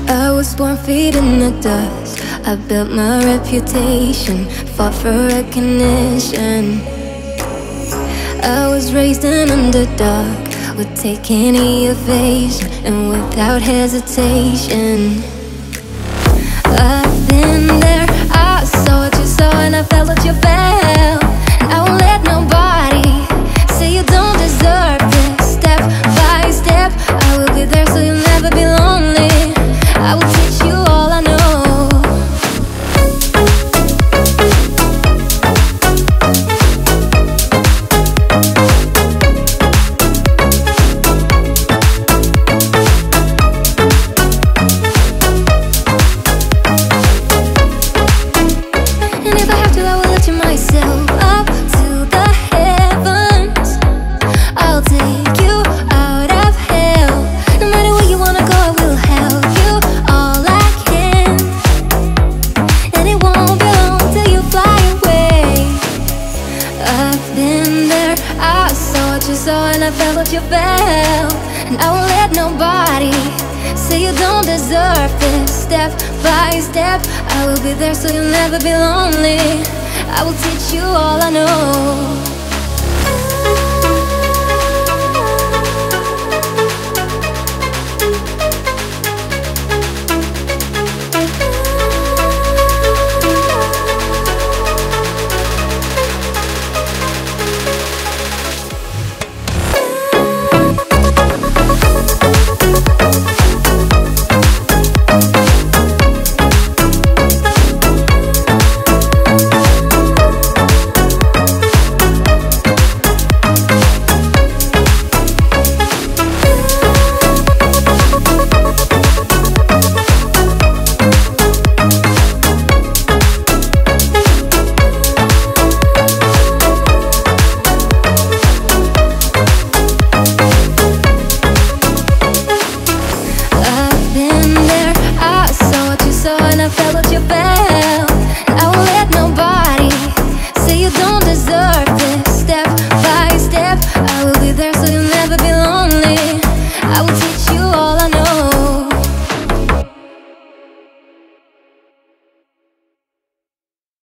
I was born feet in the dust. I built my reputation, fought for recognition. I was raised an underdog, would take any evasion and without hesitation. I've been there, I saw what you saw and I felt what you felt. And I won't let nobody say you don't deserve this. Step by step, I will be there so you'll never be lonely. I will teach you all I know. And if I have to, I will lift you myself up to the heavens. I'll take you out of hell. No matter where you wanna go, I will help you all I can. And it won't be long till you fly away. I've been there, I saw what you saw and I felt what you felt. And I won't let nobody say you don't deserve this. Step by step, I will be there so you'll never be lonely. I will teach you all I know. I felt